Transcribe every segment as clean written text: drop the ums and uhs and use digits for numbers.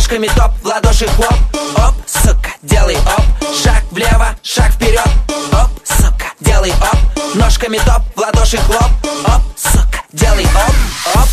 Ножками топ, в ладоши хлоп. Оп, сука, делай оп. Шаг влево, шаг вперед. Оп, сука, делай оп. Ножками топ, в ладоши хлоп. Оп, сука, делай оп, оп.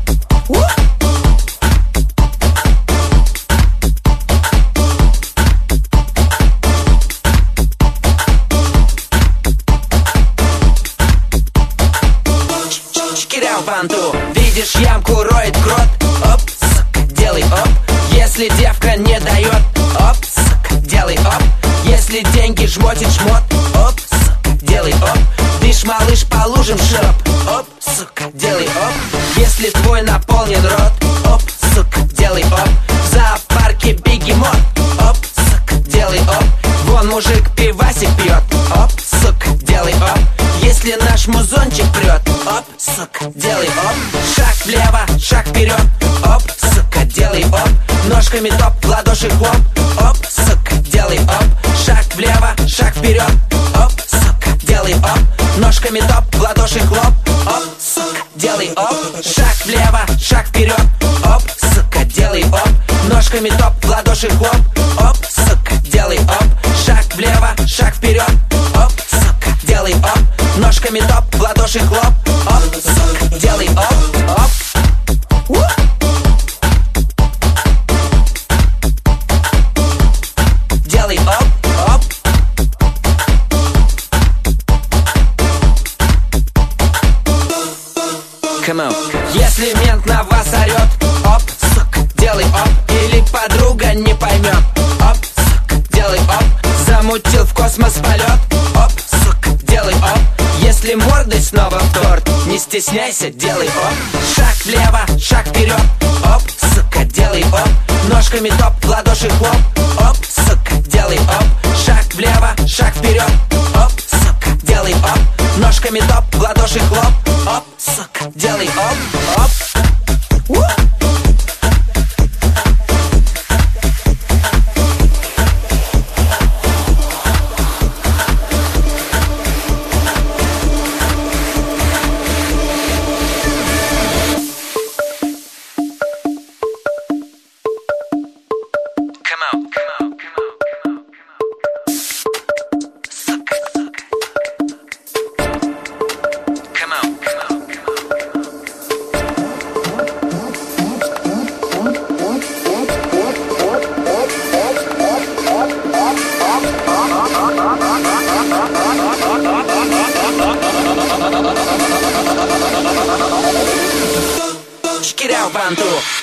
Банту. Видишь ямку, роет крот. Оп, сука, делай оп. Если девка не дает, оп, сука, делай оп. Если деньги жмотит жмот, оп, сука, делай оп. Дышь, малыш, по лужам широп. Оп, сука, делай оп. Если твой наполнен рот, оп, сука, делай оп. В зоопарке бегемот, оп, сука, делай оп. Вон мужик пивасик пьет, оп, сука, делай оп. Если наш музончик прет, оп, сука, делай оп. Шаг влево, шаг вперед, оп, сука, делай оп. Ножками топ, в ладоши хлоп, оп, сука, делай оп. Шаг влево, шаг вперед, оп, сука, делай оп. Ножками топ, в ладоши хлоп, оп, сука, делай оп. Шаг влево, шаг вперед, оп, сука, делай оп. Ножками топ, в ладоши хлоп, оп, сука, делай оп. Шаг влево, шаг вперед, оп, сука, делай оп. Ножками топ, в ладоши хлоп, оп, сука, делай оп, оп. Делай оп, оп. Come on. Если мент на вас орет, оп, сука, делай оп. Или подруга не поймет, оп, сука, делай оп. Замутил в космос полет, оп, сука, делай оп. Если мордой снова в торт, не стесняйся, делай оп. Шаг влево, шаг вперед, оп, сука, делай оп. Ножками топ, в ладоши хлоп, оп, сука, делай оп. Шаг влево, шаг вперед, оп, сука, делай оп. Ножками топ, в ладоши хлоп, оп, сука, делай оп, оп. Банту.